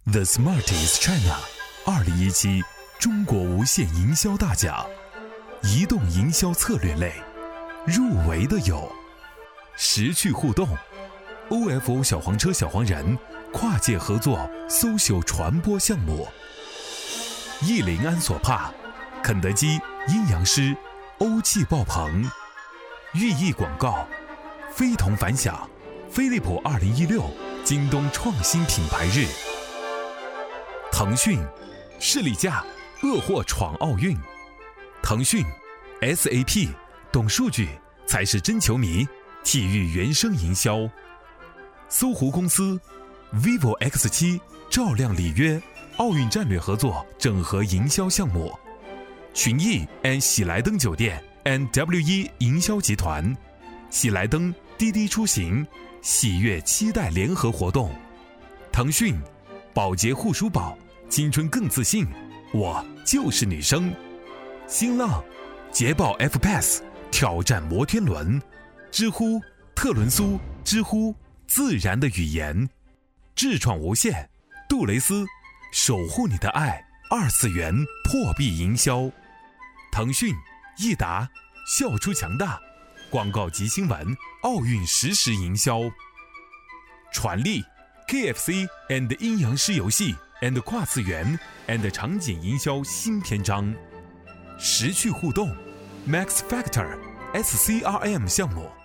The Smartest China 2017中国无线营销大奖，移动营销策略类入围的有时趣互动、OFO 小黄车小黄人跨界合作social传播项目，益灵安索帕、肯德基、阴阳师、欧气爆棚，寓意广告、非同凡响、飞利浦2016京东创新品牌日，腾讯士力架恶货闯奥运，腾讯 SAP 懂数据才是真球迷，体育原生营销，搜狐公司 vivo X7 照亮里约奥运战略合作整合营销项目，群益 and 喜来登酒店 NW1 营销集团，喜来登滴滴出行喜悦期待联合活动，腾讯宝洁护舒宝青春更自信，我就是女生，新浪捷豹 F-Pass 挑战摩天轮，知乎特伦苏知乎自然的语言，智创无限杜蕾斯守护你的爱二次元破壁营销，腾讯益达笑出强大广告及新闻奥运实时营销，传力 KFC and 阴阳师游戏 and 跨次元 and 场景营销新篇章，时趣互动 Max Factor SCRM 项目，